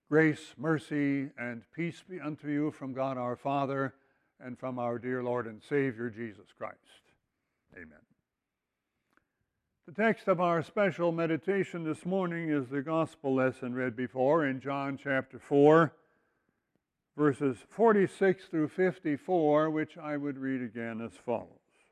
Grace, mercy, and peace be unto you from God our Father and from our dear Lord and Savior Jesus Christ. Amen. The text of our special meditation this morning is the gospel lesson read before in John chapter 4, verses 46 through 54, which I would read again as follows.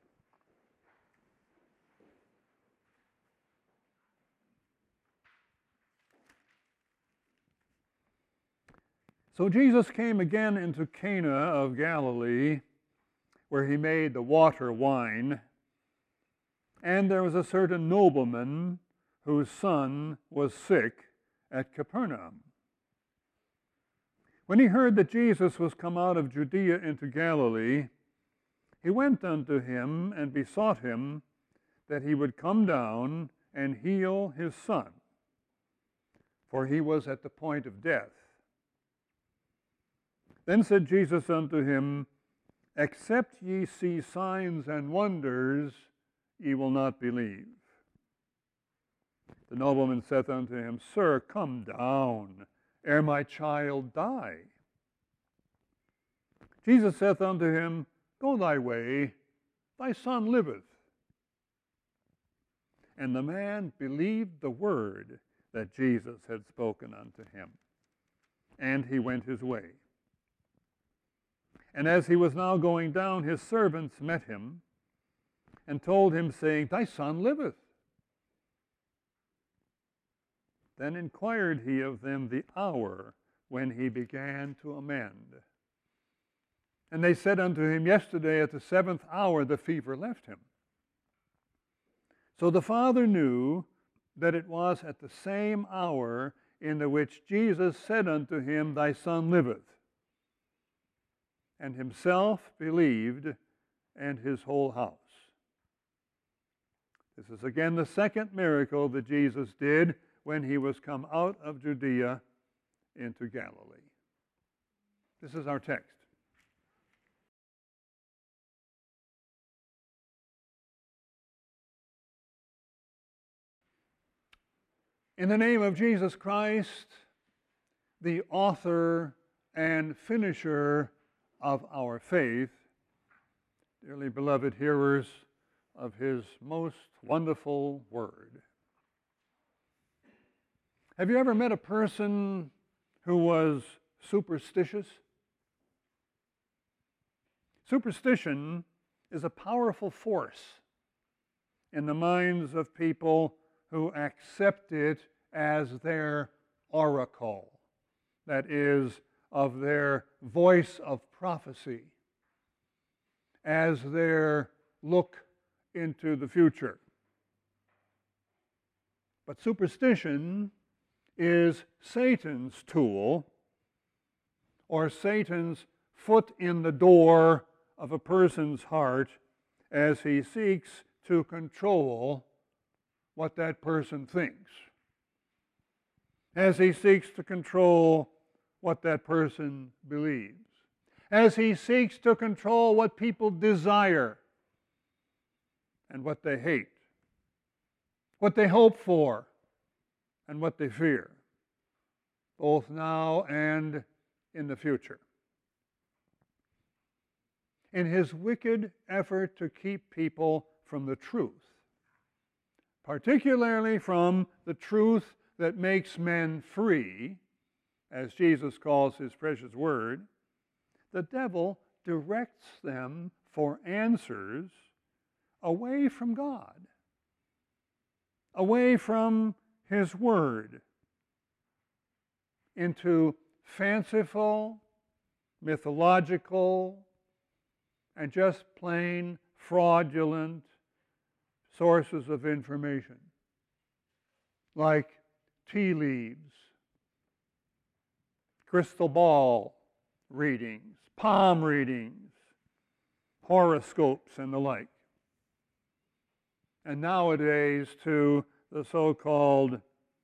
So Jesus came again into Cana of Galilee, where he made the water wine. And there was a certain nobleman whose son was sick at Capernaum. When he heard that Jesus was come out of Judea into Galilee, he went unto him and besought him that he would come down and heal his son, for he was at the point of death. Then said Jesus unto him, Except ye see signs and wonders, ye will not believe. The nobleman saith unto him, Sir, come down, ere my child die. Jesus saith unto him, Go thy way, thy son liveth. And the man believed the word that Jesus had spoken unto him, and he went his way. And as he was now going down, his servants met him, and told him, saying, Thy son liveth. Then inquired he of them the hour when he began to amend. And they said unto him, Yesterday at the 7th hour the fever left him. So the father knew that it was at the same hour in the which Jesus said unto him, Thy son liveth. And himself believed, and his whole house. This is again the second miracle that Jesus did when he was come out of Judea into Galilee. This is our text. In the name of Jesus Christ, the author and finisher of our faith, dearly beloved hearers of his most wonderful word. Have you ever met a person who was superstitious? Superstition is a powerful force in the minds of people who accept it as their oracle, that is, of their voice of prophecy, as their look into the future. But superstition is Satan's tool, or Satan's foot in the door of a person's heart as he seeks to control what that person thinks, as he seeks to control what that person believes, as he seeks to control what people desire and what they hate, what they hope for and what they fear, both now and in the future. In his wicked effort to keep people from the truth, particularly from the truth that makes men free, as Jesus calls his precious word, the devil directs them for answers away from God, away from his word, into fanciful, mythological, and just plain fraudulent sources of information, like tea leaves, crystal ball readings, palm readings, horoscopes, and the like. And nowadays to the so-called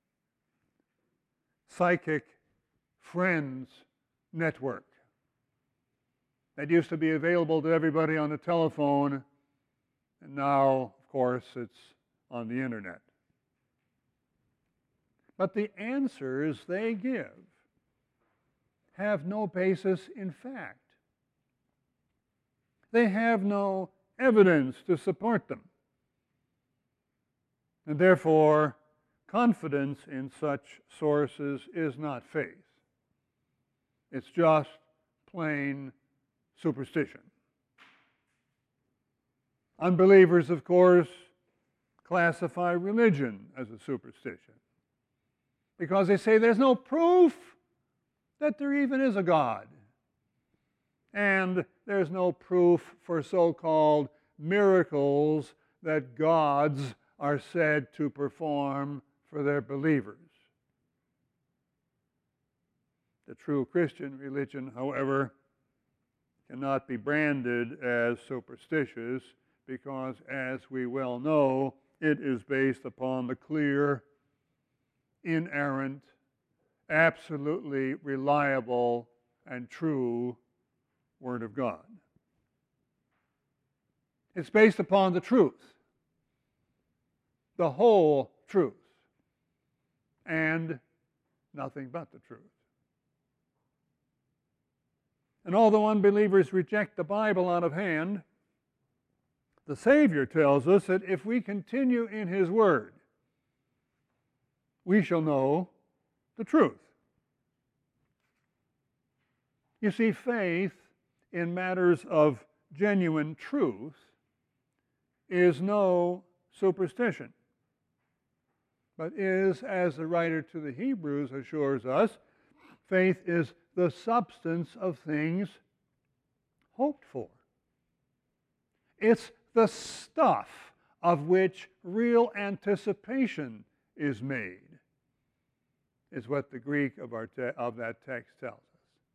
psychic friends network that used to be available to everybody on the telephone, and now, of course, it's on the internet. But the answers they give have no basis in fact. They have no evidence to support them. And therefore, confidence in such sources is not faith. It's just plain superstition. Unbelievers, of course, classify religion as a superstition because they say there's no proof that there even is a God. And there's no proof for so-called miracles that gods are said to perform for their believers. The true Christian religion, however, cannot be branded as superstitious because, as we well know, it is based upon the clear, inerrant, absolutely reliable, and true Word of God. It's based upon the truth, the whole truth, and nothing but the truth. And although unbelievers reject the Bible out of hand, the Savior tells us that if we continue in His Word, we shall know the truth. You see, faith in matters of genuine truth is no superstition, but is, as the writer to the Hebrews assures us, faith is the substance of things hoped for. It's the stuff of which real anticipation is made, is what the Greek of that text tells us.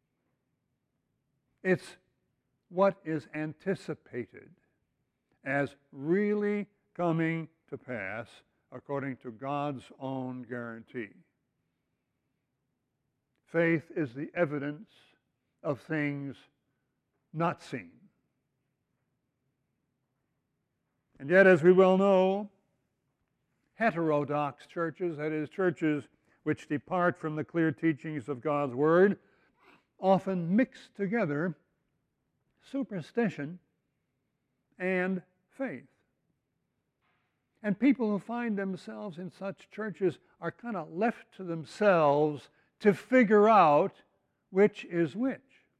It's what is anticipated as really coming to pass according to God's own guarantee. Faith is the evidence of things not seen. And yet, as we well know, heterodox churches, that is, churches which depart from the clear teachings of God's Word, often mix together superstition and faith. And people who find themselves in such churches are kind of left to themselves to figure out which is which.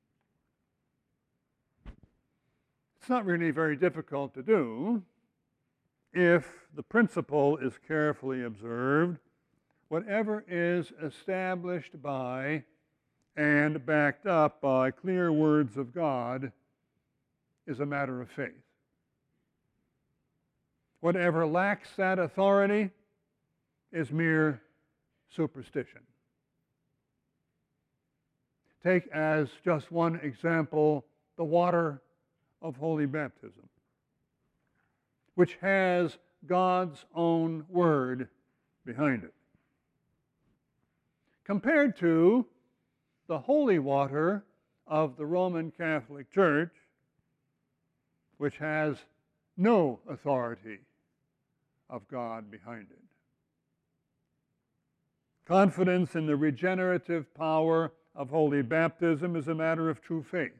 It's not really very difficult to do if the principle is carefully observed. Whatever is established by and backed up by clear words of God is a matter of faith. Whatever lacks that authority is mere superstition. Take as just one example the water of holy baptism, which has God's own word behind it. Compared to the holy water of the Roman Catholic Church, which has no authority of God behind it. Confidence in the regenerative power of holy baptism is a matter of true faith,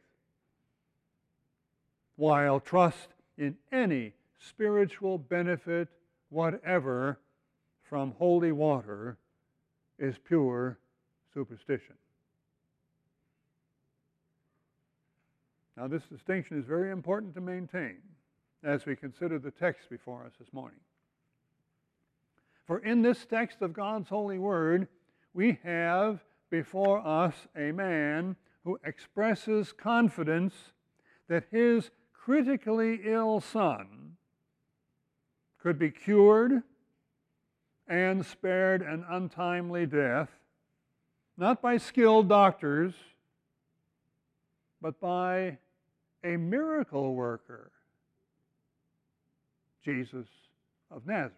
while trust in any spiritual benefit whatever from holy water is pure superstition. Now, this distinction is very important to maintain as we consider the text before us this morning. For in this text of God's holy word, we have before us a man who expresses confidence that his critically ill son could be cured and spared an untimely death, not by skilled doctors, but by a miracle worker, Jesus of Nazareth.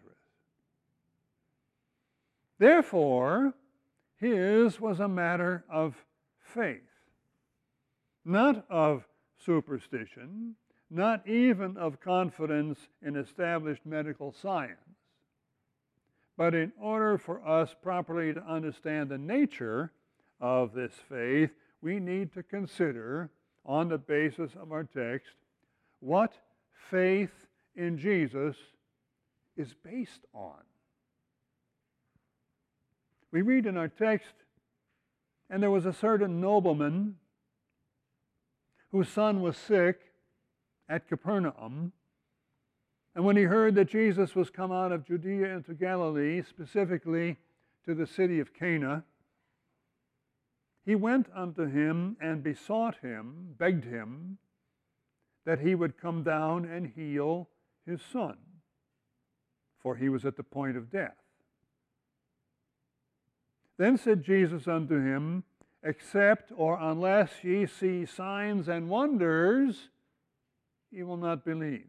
Therefore, his was a matter of faith, not of superstition, not even of confidence in established medical science. But in order for us properly to understand the nature of this faith, we need to consider, on the basis of our text, what faith in Jesus is based on. We read in our text, and there was a certain nobleman whose son was sick at Capernaum. And when he heard that Jesus was come out of Judea into Galilee, specifically to the city of Cana, he went unto him and besought him, begged him, that he would come down and heal his son, for he was at the point of death. Then said Jesus unto him, Except or unless ye see signs and wonders, ye will not believe.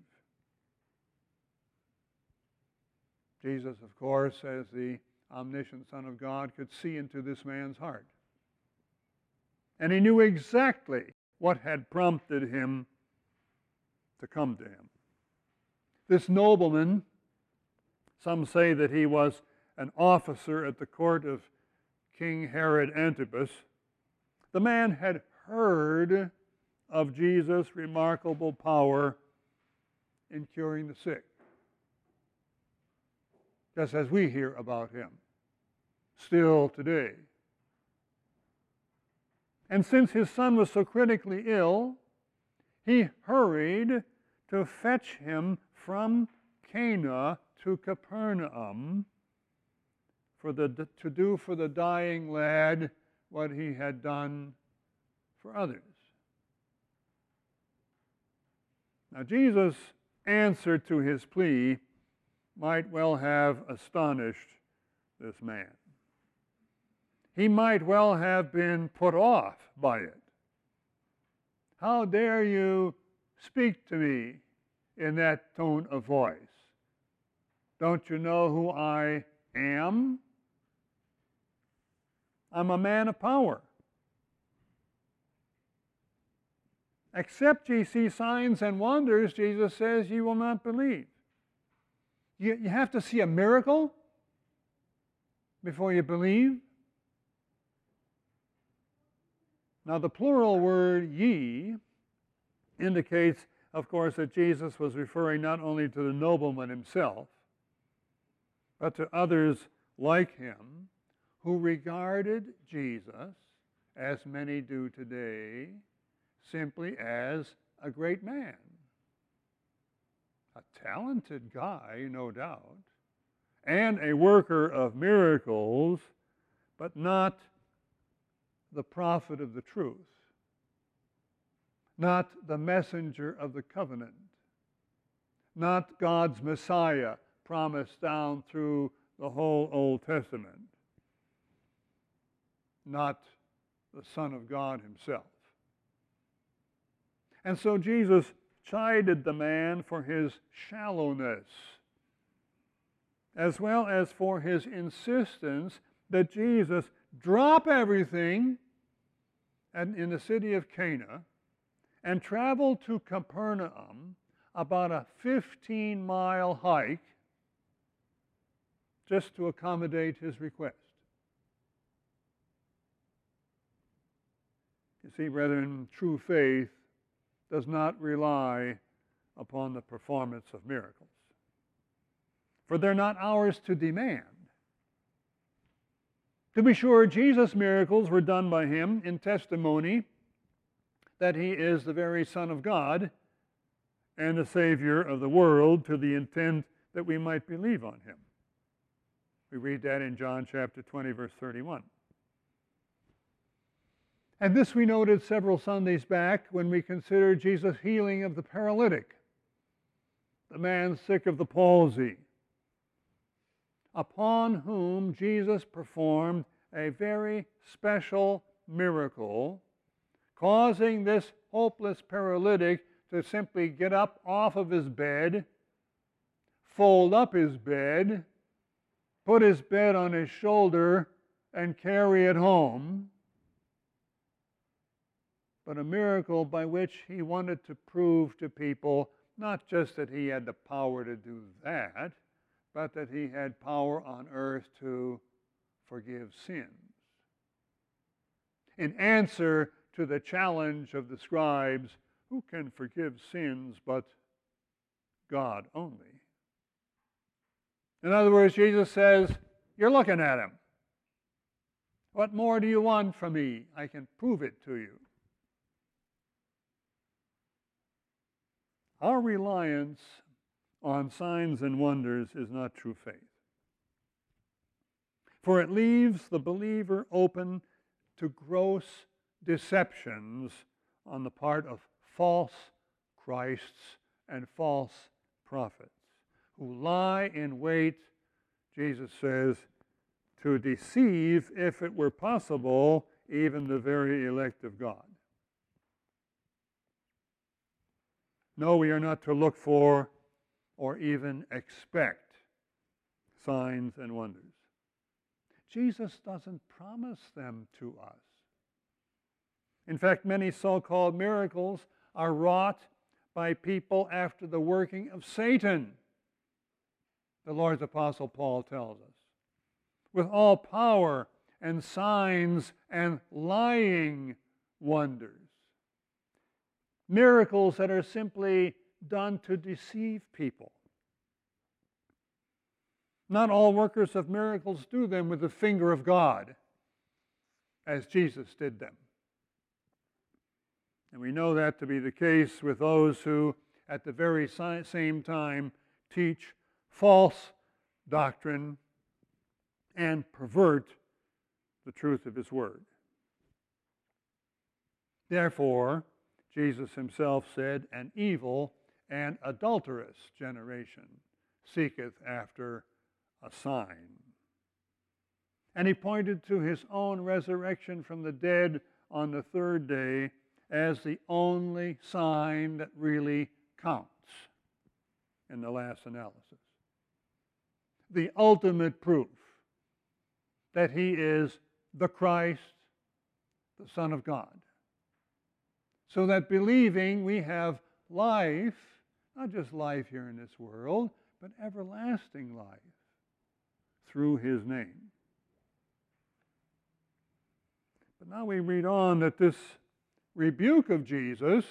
Jesus, of course, as the omniscient Son of God, could see into this man's heart. And he knew exactly what had prompted him to come to him. This nobleman, some say that he was an officer at the court of King Herod Antipas. The man had heard of Jesus' remarkable power in curing the sick, just as we hear about him still today. And since his son was so critically ill, he hurried to fetch him from Cana to Capernaum to do for the dying lad what he had done for others. Now, Jesus' answer to his plea might well have astonished this man. He might well have been put off by it. How dare you speak to me in that tone of voice? Don't you know who I am? I'm a man of power. Except ye see signs and wonders, Jesus says, ye will not believe. You have to see a miracle before you believe. Now, the plural word ye indicates, of course, that Jesus was referring not only to the nobleman himself, but to others like him who regarded Jesus, as many do today, simply as a great man. A talented guy, no doubt, and a worker of miracles, but not the prophet of the truth, not the messenger of the covenant, not God's Messiah promised down through the whole Old Testament, not the Son of God himself. And so Jesus chided the man for his shallowness, as well as for his insistence that Jesus drop everything in the city of Cana and travel to Capernaum, about a 15-mile hike, just to accommodate his request. You see, brethren, true faith does not rely upon the performance of miracles, for they're not ours to demand. To be sure, Jesus' miracles were done by him in testimony that he is the very Son of God and the Savior of the world, to the intent that we might believe on him. We read that in John chapter 20, verse 31. And this we noted several Sundays back when we considered Jesus' healing of the paralytic, the man sick of the palsy, upon whom Jesus performed a very special miracle, causing this hopeless paralytic to simply get up off of his bed, fold up his bed, put his bed on his shoulder, and carry it home. But a miracle by which he wanted to prove to people not just that he had the power to do that, but that he had power on earth to forgive sins. In answer to the challenge of the scribes, who can forgive sins but God only? In other words, Jesus says, you're looking at him. What more do you want from me? I can prove it to you. Our reliance on signs and wonders is not true faith, for it leaves the believer open to gross deceptions on the part of false Christs and false prophets who lie in wait, Jesus says, to deceive, if it were possible, even the very elect of God. No, we are not to look for or even expect signs and wonders. Jesus doesn't promise them to us. In fact, many so-called miracles are wrought by people after the working of Satan, the Lord's Apostle Paul tells us, with all power and signs and lying wonders. Miracles that are simply done to deceive people. Not all workers of miracles do them with the finger of God, as Jesus did them. And we know that to be the case with those who, at the very same time, teach false doctrine and pervert the truth of his word. Therefore, Jesus himself said, an evil and adulterous generation seeketh after a sign. And he pointed to his own resurrection from the dead on the third day as the only sign that really counts in the last analysis. The ultimate proof that he is the Christ, the Son of God. So that believing we have life, not just life here in this world, but everlasting life through his name. But now we read on that this rebuke of Jesus,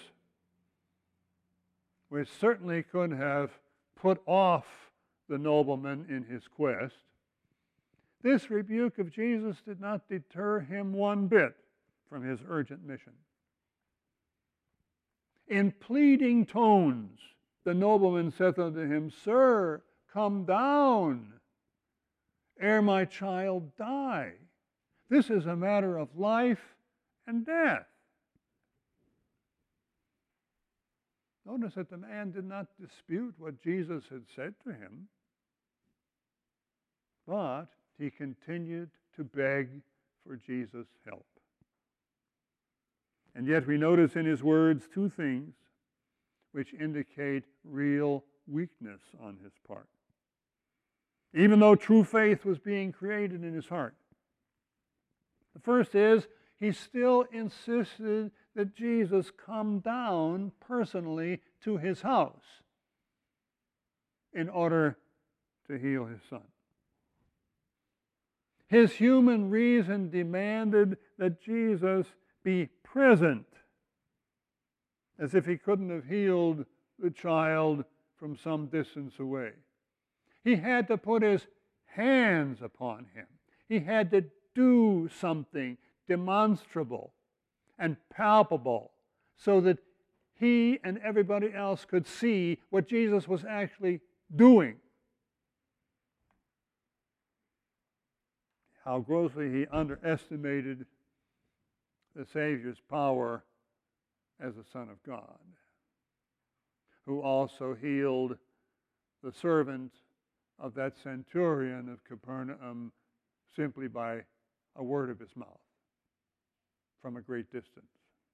which certainly could have put off the nobleman in his quest, this rebuke of Jesus did not deter him one bit from his urgent mission. In pleading tones, the nobleman saith unto him, Sir, come down, ere my child die. This is a matter of life and death. Notice that the man did not dispute what Jesus had said to him, but he continued to beg for Jesus' help. And yet we notice in his words two things which indicate real weakness on his part. Even though true faith was being created in his heart. The first is, he still insisted that Jesus come down personally to his house in order to heal his son. His human reason demanded that Jesus be present, as if he couldn't have healed the child from some distance away. He had to put his hands upon him. He had to do something demonstrable and palpable so that he and everybody else could see what Jesus was actually doing. How grossly he underestimated the Savior's power as the Son of God, who also healed the servant of that centurion of Capernaum simply by a word of his mouth from a great distance.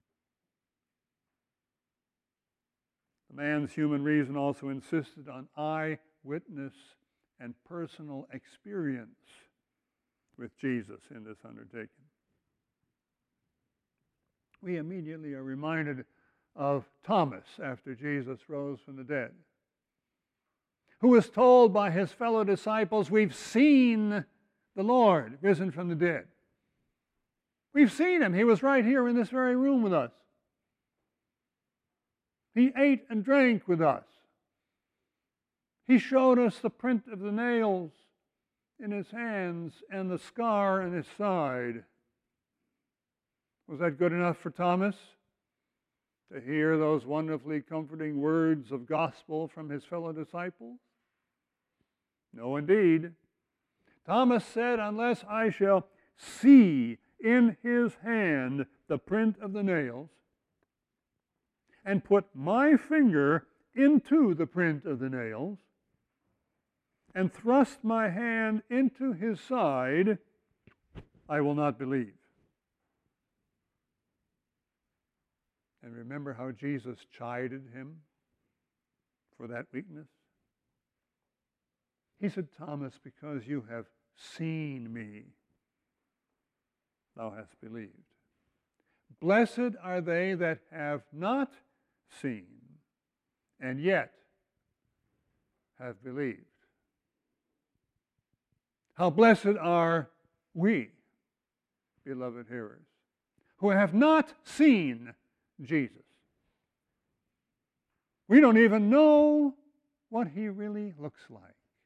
The man's human reason also insisted on eyewitness and personal experience with Jesus in this undertaking. We immediately are reminded of Thomas after Jesus rose from the dead, who was told by his fellow disciples, we've seen the Lord risen from the dead. We've seen him. He was right here in this very room with us. He ate and drank with us. He showed us the print of the nails in his hands and the scar in his side. Was that good enough for Thomas to hear those wonderfully comforting words of gospel from his fellow disciples? No, indeed. Thomas said, unless I shall see in his hand the print of the nails, and put my finger into the print of the nails, and thrust my hand into his side, I will not believe. And remember how Jesus chided him for that weakness? He said, Thomas, because you have seen me, thou hast believed. Blessed are they that have not seen, and yet have believed. How blessed are we, beloved hearers, who have not seen Jesus. We don't even know what he really looks like.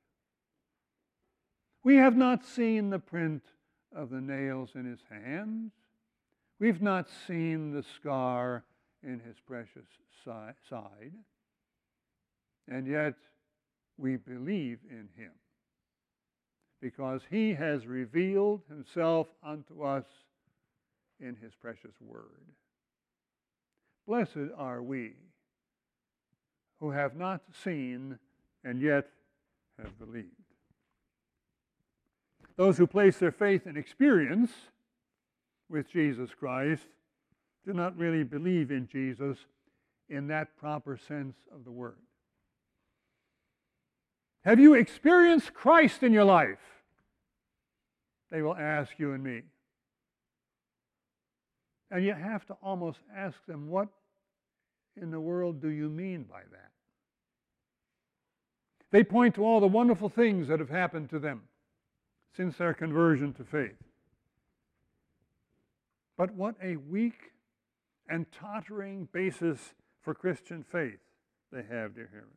We have not seen the print of the nails in his hands. We've not seen the scar in his precious side. And yet we believe in him because he has revealed himself unto us in his precious word. Blessed are we who have not seen and yet have believed. Those who place their faith in experience with Jesus Christ do not really believe in Jesus in that proper sense of the word. Have you experienced Christ in your life? They will ask you and me. And you have to almost ask them, what in the world do you mean by that? They point to all the wonderful things that have happened to them since their conversion to faith. But what a weak and tottering basis for Christian faith they have, dear hearers.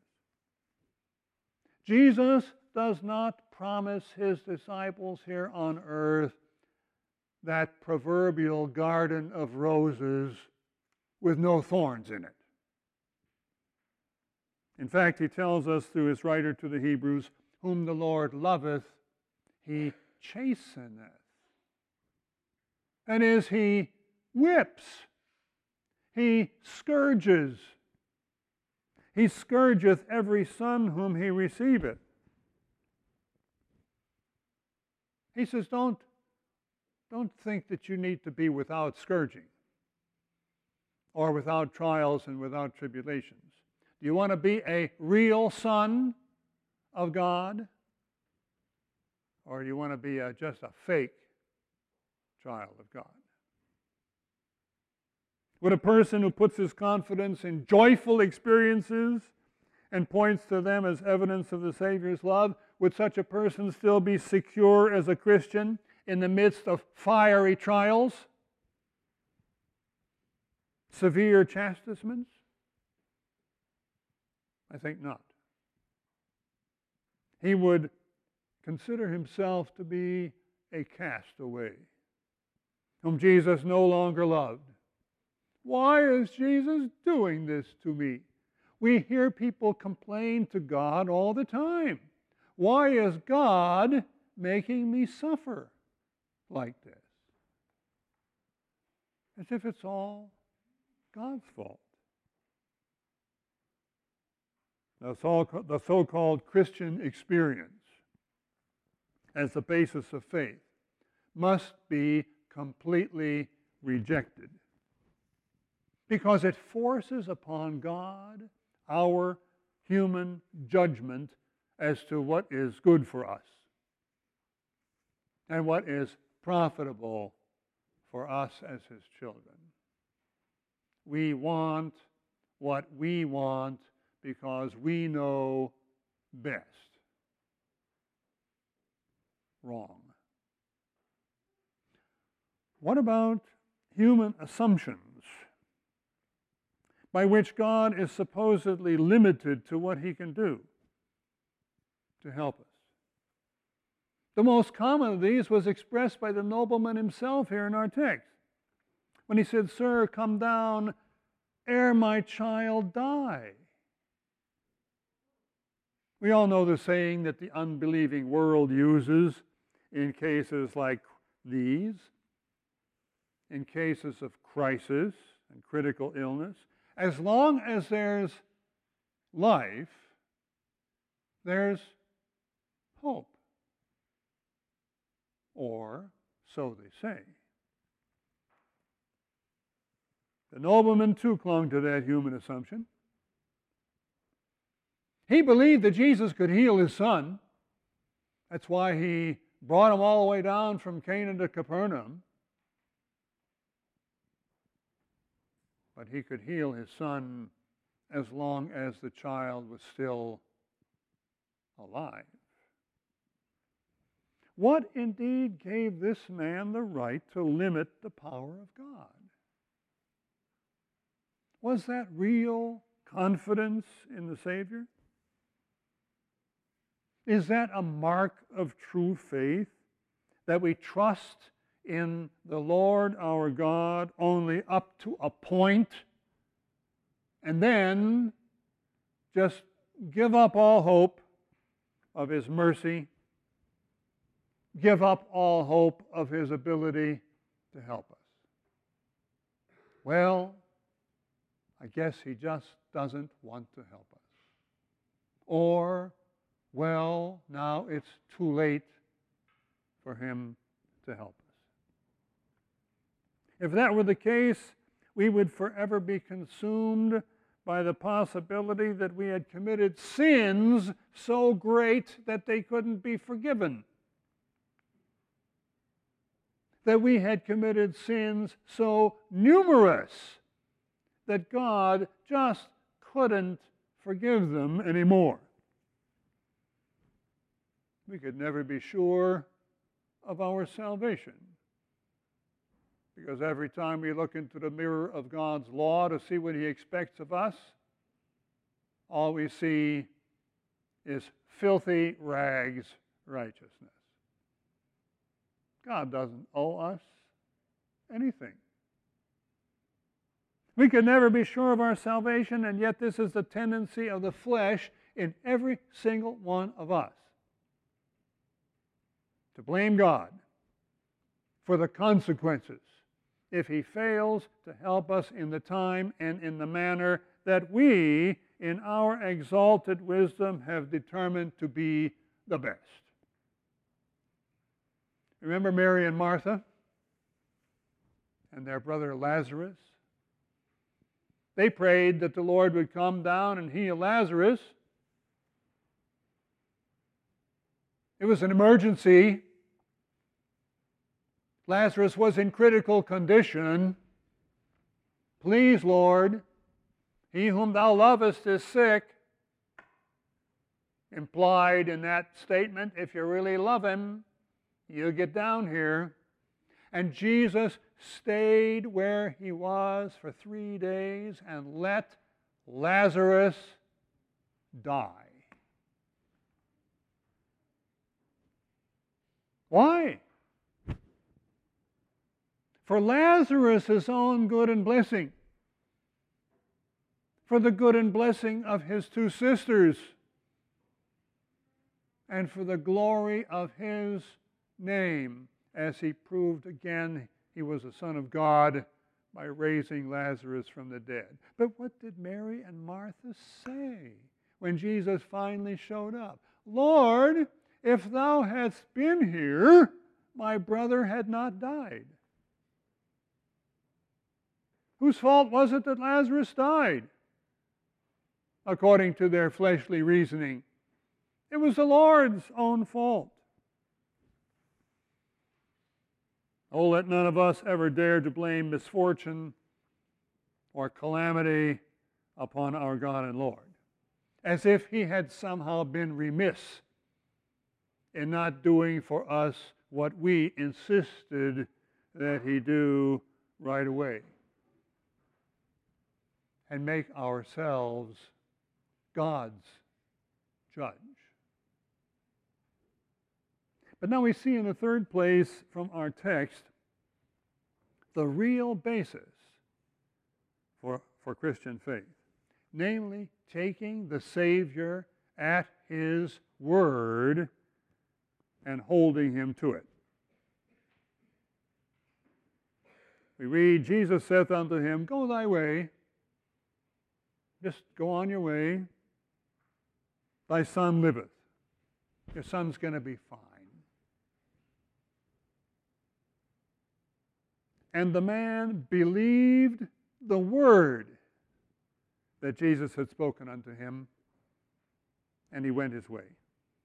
Jesus does not promise his disciples here on earth that proverbial garden of roses with no thorns in it. In fact, he tells us through his writer to the Hebrews, whom the Lord loveth, he chasteneth. That is, he whips. He scourges. He scourgeth every son whom he receiveth. He says, don't think that you need to be without scourging or without trials and without tribulations. Do you want to be a real son of God? Or do you want to be just a fake child of God? Would a person who puts his confidence in joyful experiences and points to them as evidence of the Savior's love, would such a person still be secure as a Christian in the midst of fiery trials, severe chastisements? I think not. He would consider himself to be a castaway, whom Jesus no longer loved. Why is Jesus doing this to me? We hear people complain to God all the time. Why is God making me suffer like this? As if it's all God's fault. The so-called Christian experience as the basis of faith must be completely rejected because it forces upon God our human judgment as to what is good for us and what is profitable for us as his children. We want what we want because we know best. Wrong. What about human assumptions by which God is supposedly limited to what he can do to help us? The most common of these was expressed by the nobleman himself here in our text, when he said, "Sir, come down ere my child die." We all know the saying that the unbelieving world uses in cases like these, in cases of crisis and critical illness. As long as there's life, there's hope. Or so they say. The nobleman too clung to that human assumption. He believed that Jesus could heal his son. That's why he brought him all the way down from Canaan to Capernaum. But he could heal his son as long as the child was still alive. What indeed gave this man the right to limit the power of God? Was that real confidence in the Savior? Is that a mark of true faith, that we trust in the Lord our God only up to a point, and then just give up all hope of his mercy, give up all hope of his ability to help us? Well, I guess he just doesn't want to help us. Or, well, now it's too late for him to help us. If that were the case, we would forever be consumed by the possibility that we had committed sins so great that they couldn't be forgiven. That we had committed sins so numerous that God just couldn't forgive them anymore. We could never be sure of our salvation, because every time we look into the mirror of God's law to see what he expects of us, all we see is filthy rags righteousness. God doesn't owe us anything. We can never be sure of our salvation, and yet this is the tendency of the flesh in every single one of us. To blame God for the consequences if he fails to help us in the time and in the manner that we, in our exalted wisdom, have determined to be the best. Remember Mary and Martha and their brother Lazarus? They prayed that the Lord would come down and heal Lazarus. It was an emergency. Lazarus was in critical condition. Please, Lord, he whom thou lovest is sick. Implied in that statement, if you really love him, you get down here. And Jesus stayed where he was for 3 days and let Lazarus die. Why? For Lazarus' own good and blessing, for the good and blessing of his two sisters, and for the glory of his name, as he proved again he was a Son of God by raising Lazarus from the dead. But what did Mary and Martha say when Jesus finally showed up? Lord, if thou hadst been here, my brother had not died. Whose fault was it that Lazarus died? According to their fleshly reasoning, it was the Lord's own fault. Oh, let none of us ever dare to blame misfortune or calamity upon our God and Lord, as if he had somehow been remiss in not doing for us what we insisted that he do right away and make ourselves God's judge. But now we see in the third place from our text the real basis for Christian faith, namely taking the Savior at his word and holding him to it. We read, Jesus saith unto him, Go thy way. Just go on your way. Thy son liveth. Your son's going to be fine. And the man believed the word that Jesus had spoken unto him, and he went his way.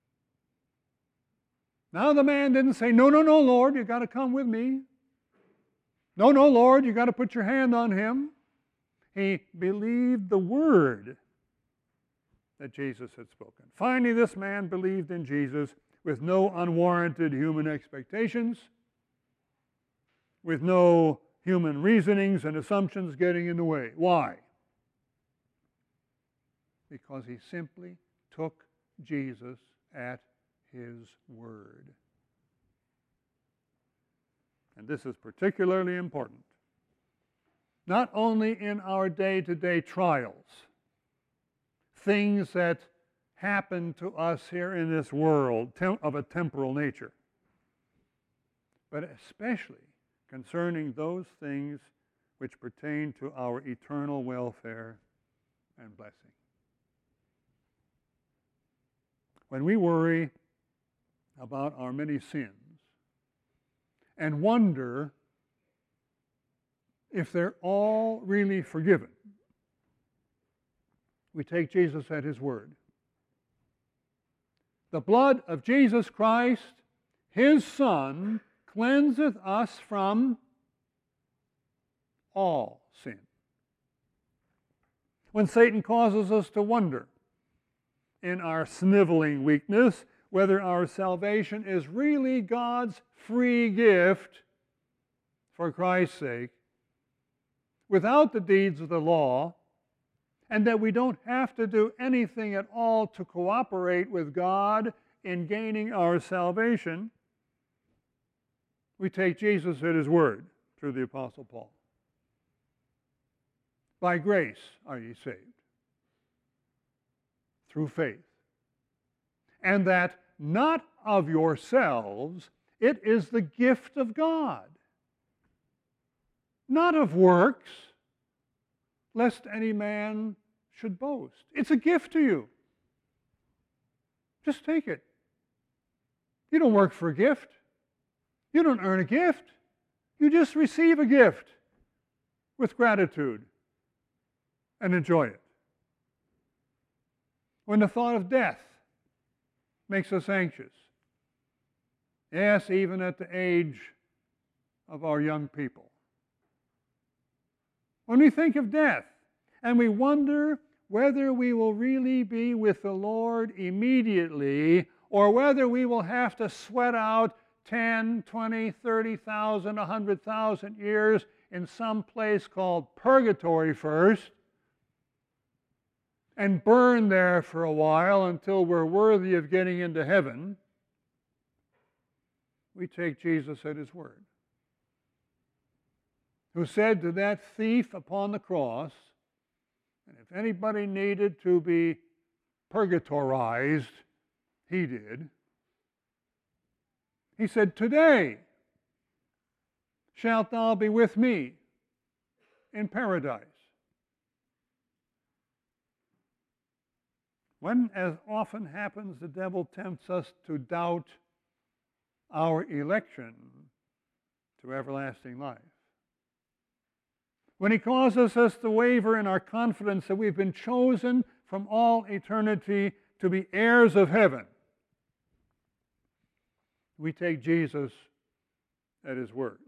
Now the man didn't say, No, Lord, you've got to come with me. No, Lord, you've got to put your hand on him. He believed the word that Jesus had spoken. Finally, this man believed in Jesus with no unwarranted human expectations, with no human reasonings and assumptions getting in the way. Why? Because he simply took Jesus at his word. And this is particularly important, not only in our day-to-day trials, things that happen to us here in this world of a temporal nature, but especially concerning those things which pertain to our eternal welfare and blessing. When we worry about our many sins and wonder if they're all really forgiven, we take Jesus at his word. The blood of Jesus Christ, his Son, cleanseth us from all sin. When Satan causes us to wonder in our sniveling weakness whether our salvation is really God's free gift for Christ's sake, without the deeds of the law, and that we don't have to do anything at all to cooperate with God in gaining our salvation, we take Jesus at his word through the Apostle Paul. By grace are ye saved, through faith. And that not of yourselves, it is the gift of God, not of works, lest any man should boast. It's a gift to you. Just take it. You don't work for a gift. You don't earn a gift. You just receive a gift with gratitude and enjoy it. When the thought of death makes us anxious, yes, even at the age of our young people, when we think of death and we wonder whether we will really be with the Lord immediately or whether we will have to sweat out 10, 20, 30,000, 100,000 years in some place called purgatory first and burn there for a while until we're worthy of getting into heaven, we take Jesus at his word, who said to that thief upon the cross, and if anybody needed to be purgatorized, he did. He said, Today shalt thou be with me in paradise. When, as often happens, the devil tempts us to doubt our election to everlasting life, when he causes us to waver in our confidence that we've been chosen from all eternity to be heirs of heaven, we take Jesus at his word.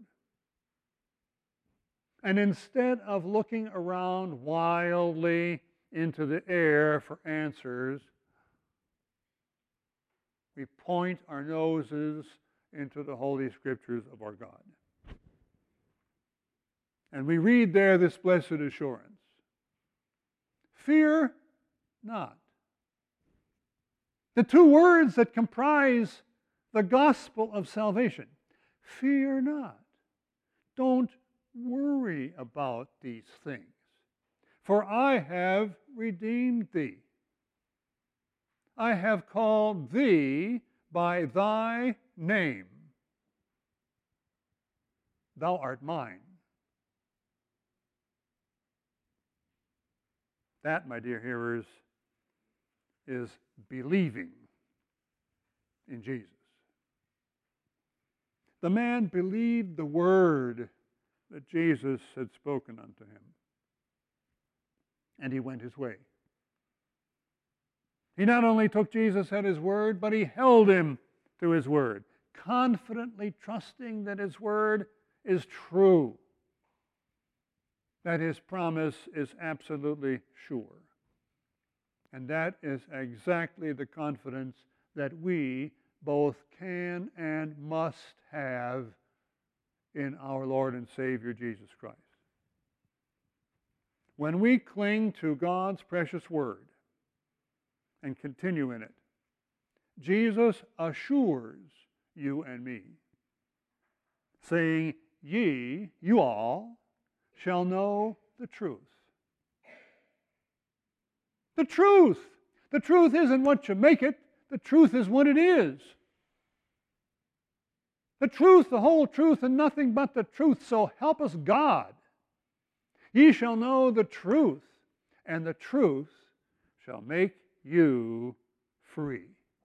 And instead of looking around wildly into the air for answers, we point our noses into the Holy Scriptures of our God. And we read there this blessed assurance: fear not. The two words that comprise the gospel of salvation. Fear not. Don't worry about these things, for I have redeemed thee. I have called thee by thy name. Thou art mine. That, my dear hearers, is believing in Jesus. The man believed the word that Jesus had spoken unto him, and he went his way. He not only took Jesus at his word, but he held him to his word, confidently trusting that his word is true, that his promise is absolutely sure. And that is exactly the confidence that we both can and must have in our Lord and Savior Jesus Christ. When we cling to God's precious word and continue in it, Jesus assures you and me, saying, ye, you all, shall know the truth. The truth. The truth isn't what you make it. The truth is what it is. The truth, the whole truth, and nothing but the truth. So help us God. Ye shall know the truth, and the truth shall make you free.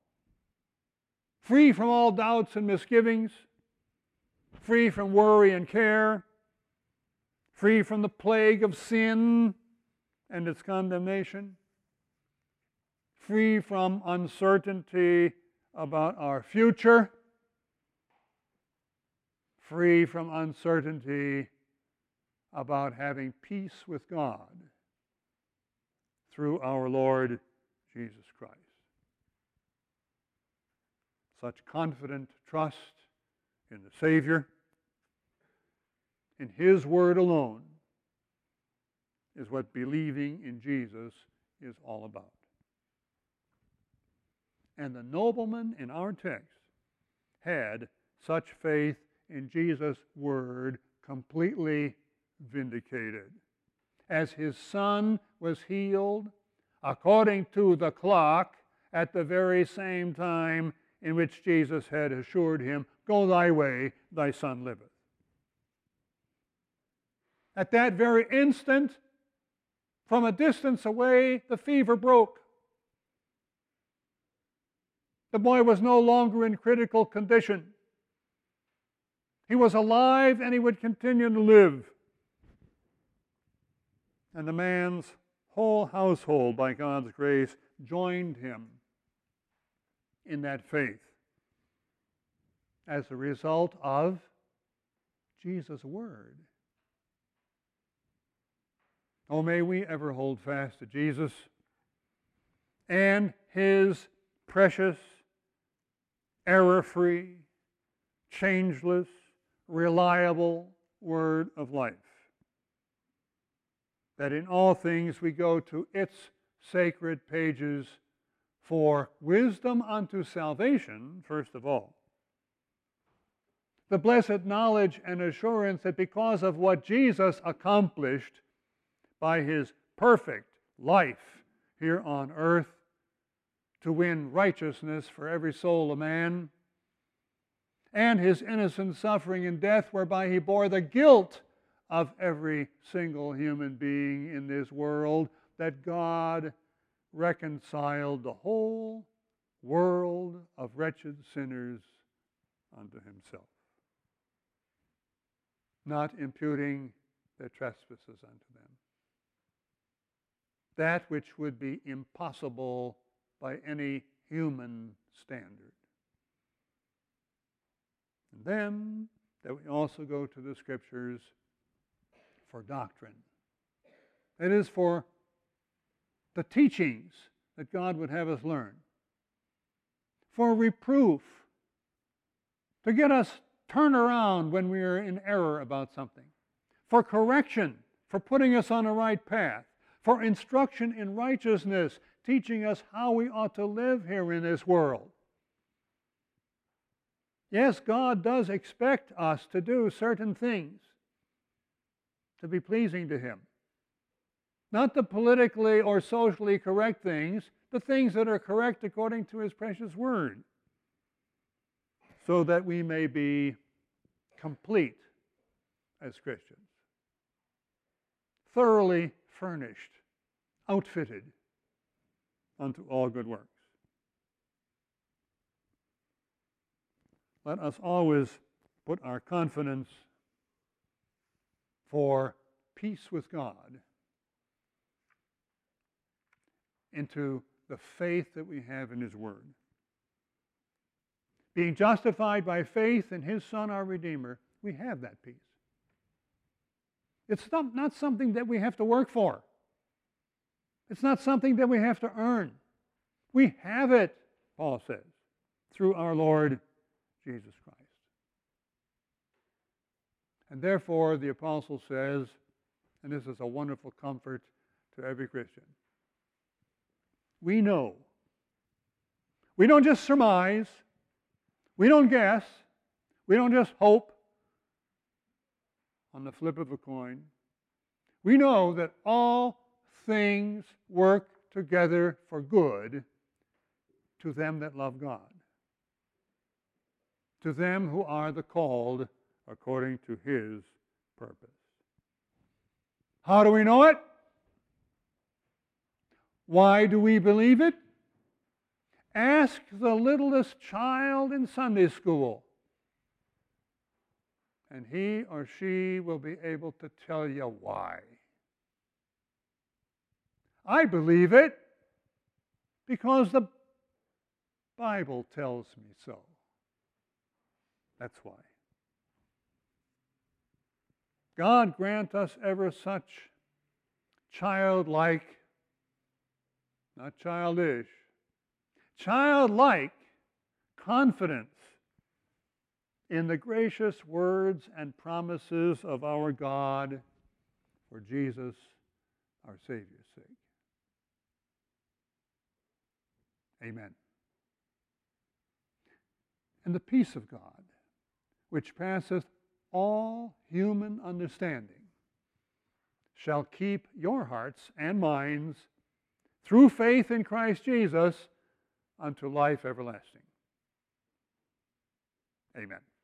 Free from all doubts and misgivings, free from worry and care, free from the plague of sin and its condemnation, free from uncertainty about our future, free from uncertainty about having peace with God through our Lord Jesus Christ. Such confident trust in the Savior, in His Word alone, is what believing in Jesus is all about. And the nobleman in our text had such faith in Jesus' word completely vindicated. As his son was healed, according to the clock, at the very same time in which Jesus had assured him, go thy way, thy son liveth. At that very instant, from a distance away, the fever broke. The boy was no longer in critical condition. He was alive and he would continue to live. And the man's whole household, by God's grace, joined him in that faith as a result of Jesus' word. Oh, may we ever hold fast to Jesus and His precious, error-free, changeless, reliable word of life. That in all things we go to its sacred pages for wisdom unto salvation, first of all. The blessed knowledge and assurance that because of what Jesus accomplished by His perfect life here on earth to win righteousness for every soul of man, and His innocent suffering and death whereby He bore the guilt of every single human being in this world, that God reconciled the whole world of wretched sinners unto Himself, not imputing their trespasses unto them. That which would be impossible by any human standard. And then that we also go to the Scriptures for doctrine. That is, for the teachings that God would have us learn. For reproof, to get us turn around when we are in error about something. for correction, for putting us on the right path, for instruction in righteousness, teaching us how we ought to live here in this world. Yes, God does expect us to do certain things to be pleasing to Him. Not the politically or socially correct things, the things that are correct according to His precious Word, so that we may be complete as Christians, thoroughly furnished, outfitted unto all good works. Let us always put our confidence for peace with God into the faith that we have in His Word. Being justified by faith in His Son, our Redeemer, we have that peace. It's not something that we have to work for. It's not something that we have to earn. We have it, Paul says, through our Lord Jesus Christ. And therefore, the apostle says, and this is a wonderful comfort to every Christian, we know. We don't just surmise. We don't guess. We don't just hope on the flip of a coin. We know that all things work together for good to them that love God, to them who are the called according to His purpose. How do we know it? Why do we believe it? Ask the littlest child in Sunday school, and he or she will be able to tell you why. I believe it because the Bible tells me so. That's why. God grant us ever such childlike, not childish, childlike confidence in the gracious words and promises of our God for Jesus, our Savior's sake. Amen. And the peace of God, which passeth all human understanding, shall keep your hearts and minds through faith in Christ Jesus unto life everlasting. Amen.